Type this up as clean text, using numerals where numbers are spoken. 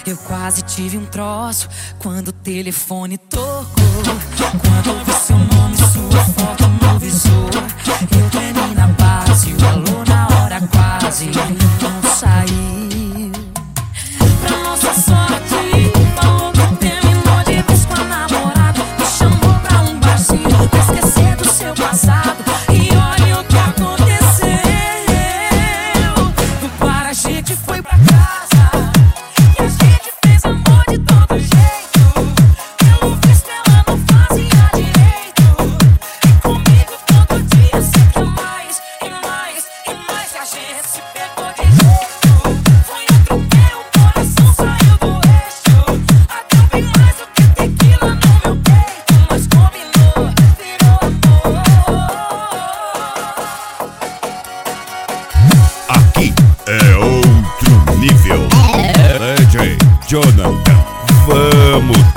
Eu quase tive um troço quando o telefone tocou. Quando vi seu nome e sua foto no visor, eu tremi na base, o alô na hora quase não saiu. Pra nossa sorte, falou que terminou de vez com a namorada, me chamou pra um barzinho pra esquecer do seu passado. E olha o que aconteceu. No bar a gente foi pra casa e a gente fez amor de todo jeito. Pelo visto ela não fazia direito, e comigo todo dia sei que é mais, e mais, e mais. E a gente se pegou de jeito. Foi um tropeiro, o coração saiu do eixo. Até bem mais do que tequila no meu peito, mas combinou, virou amor. Aqui é outro nível. DJ Jonathan, vamos